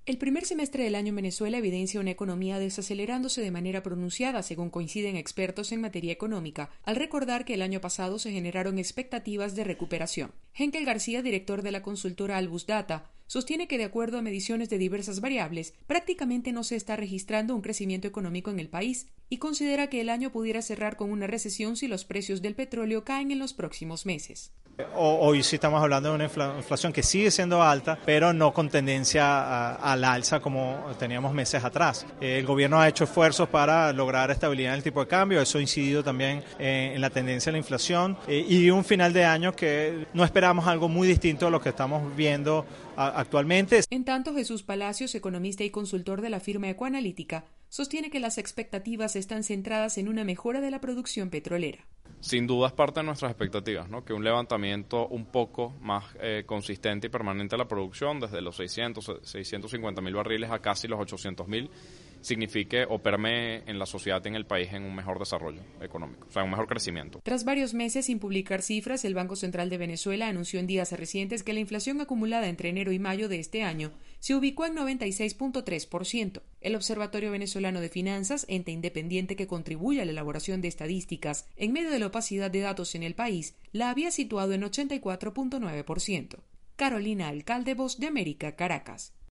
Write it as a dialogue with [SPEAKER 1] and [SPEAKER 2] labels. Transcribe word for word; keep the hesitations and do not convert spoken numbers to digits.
[SPEAKER 1] El primer semestre del año en Venezuela evidencia una economía desacelerándose de manera pronunciada, según coinciden expertos en materia económica, al recordar que el año pasado se generaron expectativas de recuperación. Henkel García, director de la consultora Albus Data, sostiene que de acuerdo a mediciones de diversas variables, prácticamente no se está registrando un crecimiento económico en el país y considera que el año pudiera cerrar con una recesión si los precios del petróleo caen en los próximos meses.
[SPEAKER 2] Hoy sí estamos hablando de una inflación que sigue siendo alta, pero no con tendencia al alza como teníamos meses atrás. El gobierno ha hecho esfuerzos para lograr estabilidad en el tipo de cambio, eso ha incidido también en la tendencia de la inflación y un final de año que no esperamos algo muy distinto a lo que estamos viendo actualmente.
[SPEAKER 1] En tanto, Jesús Palacios, economista y consultor de la firma Ecoanalítica, sostiene que las expectativas están centradas en una mejora de la producción petrolera.
[SPEAKER 3] Sin duda es parte de nuestras expectativas, ¿no? Que un levantamiento un poco más eh, consistente y permanente de la producción, desde los seiscientos, seiscientos cincuenta mil barriles a casi los ochocientos mil, signifique o permee en la sociedad y en el país en un mejor desarrollo económico, o sea, un mejor crecimiento.
[SPEAKER 1] Tras varios meses sin publicar cifras, el Banco Central de Venezuela anunció en días recientes que la inflación acumulada entre enero y mayo de este año se ubicó en noventa y seis punto tres por ciento. El Observatorio Venezolano de Finanzas, ente independiente que contribuye a la elaboración de estadísticas en medio de la opacidad de datos en el país, la había situado en ochenta y cuatro punto nueve por ciento. Carolina Alcalde, Voz de América, Caracas.